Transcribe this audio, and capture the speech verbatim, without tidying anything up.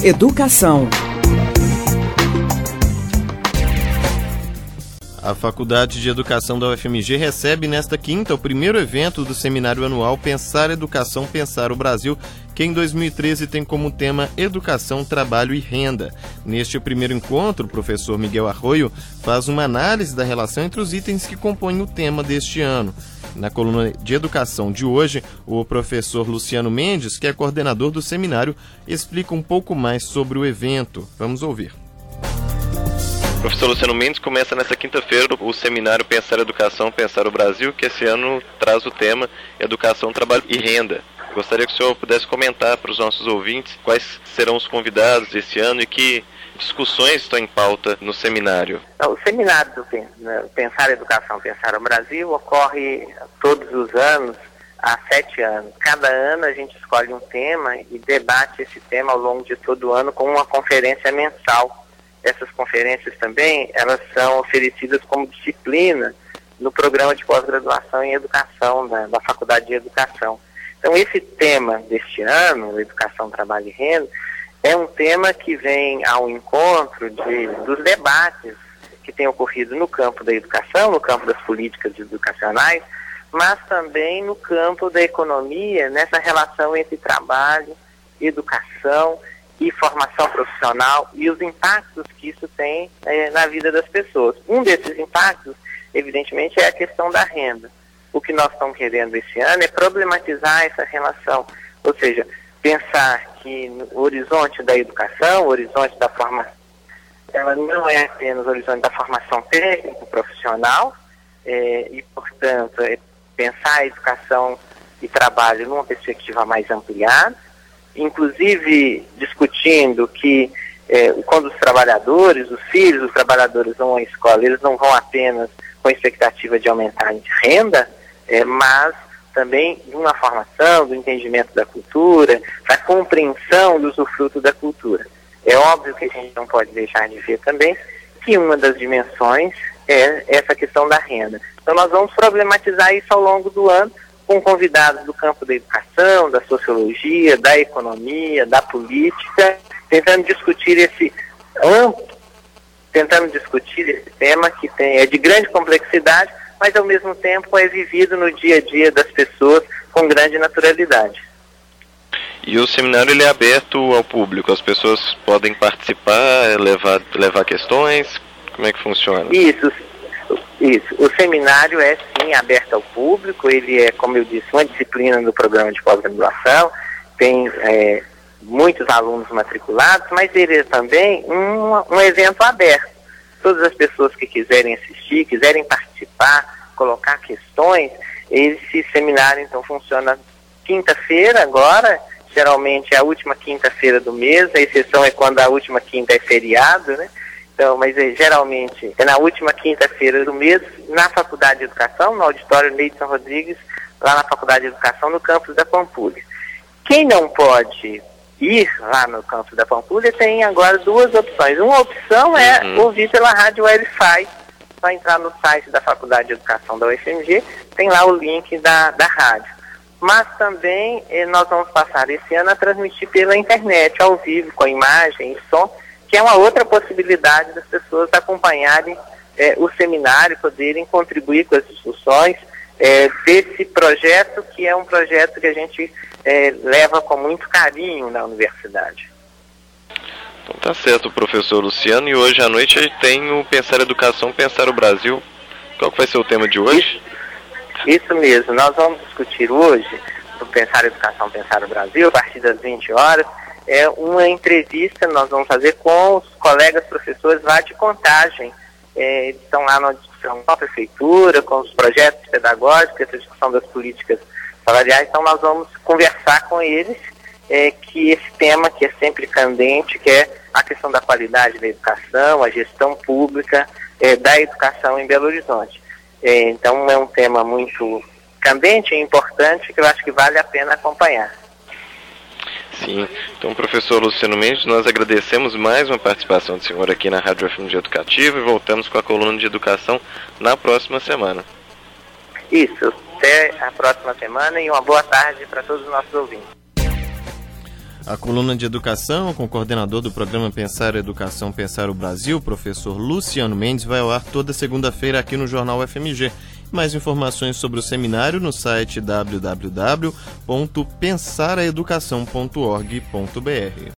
Educação. A Faculdade de Educação da U F M G recebe nesta quinta o primeiro evento do seminário anual Pensar Educação, Pensar o Brasil, que em dois mil e treze tem como tema Educação, Trabalho e Renda. Neste primeiro encontro, o professor Miguel Arroio faz uma análise da relação entre os itens que compõem o tema deste ano. Na coluna de educação de hoje, o professor Luciano Mendes, que é coordenador do seminário, explica um pouco mais sobre o evento. Vamos ouvir. Professor Luciano Mendes, começa nesta quinta-feira o seminário Pensar Educação, Pensar o Brasil, que esse ano traz o tema Educação, Trabalho e Renda. Gostaria que o senhor pudesse comentar para os nossos ouvintes quais serão os convidados desse ano e que discussões estão em pauta no seminário. O seminário do Pensar Educação, Pensar o Brasil ocorre todos os anos, há sete anos. Cada ano a gente escolhe um tema e debate esse tema ao longo de todo o ano com uma conferência mensal. Essas conferências também, elas são oferecidas como disciplina no programa de pós-graduação em educação da, da Faculdade de Educação. Então, esse tema deste ano, Educação, Trabalho e Renda, é um tema que vem ao encontro de, dos debates que têm ocorrido no campo da educação, no campo das políticas educacionais, mas também no campo da economia, nessa relação entre trabalho, educação e formação profissional e os impactos que isso tem é, na vida das pessoas. Um desses impactos, evidentemente, é a questão da renda. O que nós estamos querendo esse ano é problematizar essa relação, ou seja, pensar que o horizonte da educação, o horizonte da formação, ela não é apenas o horizonte da formação técnico-profissional, é, e, portanto, é pensar a educação e trabalho numa perspectiva mais ampliada, inclusive discutindo que eh, quando os trabalhadores, os filhos dos trabalhadores vão à escola, eles não vão apenas com a expectativa de aumentar a renda, eh, mas também de uma formação, do entendimento da cultura, da compreensão do usufruto da cultura. É óbvio que a gente não pode deixar de ver também que uma das dimensões é essa questão da renda. Então nós vamos problematizar isso ao longo do ano, com convidados do campo da educação, da sociologia, da economia, da política, tentando discutir esse amplo, tentando discutir esse tema que tem, é de grande complexidade, mas ao mesmo tempo é vivido no dia a dia das pessoas com grande naturalidade. E o seminário ele é aberto ao público, as pessoas podem participar, levar, levar questões, como é que funciona? Isso. Isso, o seminário é sim aberto ao público, ele é, como eu disse, uma disciplina do programa de pós-graduação, tem é, muitos alunos matriculados, mas ele é também um, um evento aberto. Todas as pessoas que quiserem assistir, quiserem participar, colocar questões, esse seminário então funciona quinta-feira agora, geralmente é a última quinta-feira do mês, a exceção é quando a última quinta é feriado, né? Então, mas é, geralmente é na última quinta-feira do mês, na Faculdade de Educação, no auditório Neidson Rodrigues, lá na Faculdade de Educação, no campus da Pampulha. Quem não pode ir lá no campus da Pampulha tem agora duas opções. Uma opção é uhum. ouvir pela rádio Wi-Fi, só entrar no site da Faculdade de Educação da U F M G, tem lá o link da, da rádio. Mas também eh, nós vamos passar esse ano a transmitir pela internet, ao vivo, com imagem e som, que é uma outra possibilidade das pessoas acompanharem eh, o seminário, poderem contribuir com as discussões eh, desse projeto, que é um projeto que a gente eh, leva com muito carinho na universidade. Então tá certo, professor Luciano, e hoje à noite tem o Pensar Educação, Pensar o Brasil. Qual que vai ser o tema de hoje? Isso, isso mesmo, nós vamos discutir hoje o Pensar Educação, Pensar o Brasil, a partir das vinte horas, é uma entrevista que nós vamos fazer com os colegas professores lá de Contagem. É, eles estão lá na discussão com a prefeitura, com os projetos pedagógicos, essa discussão das políticas salariais. Então nós vamos conversar com eles é, que esse tema que é sempre candente, que é a questão da qualidade da educação, a gestão pública é, da educação em Belo Horizonte. É, então é um tema muito candente e importante que eu acho que vale a pena acompanhar. Sim, então professor Luciano Mendes, nós agradecemos mais uma participação do senhor aqui na Rádio F M G Educativa e voltamos com a coluna de educação na próxima semana. Isso, até a próxima semana e uma boa tarde para todos os nossos ouvintes. A coluna de educação com o coordenador do programa Pensar a Educação, Pensar o Brasil, professor Luciano Mendes, vai ao ar toda segunda-feira aqui no Jornal F M G. Mais informações sobre o seminário no site w w w ponto pensar a educação ponto org ponto b r.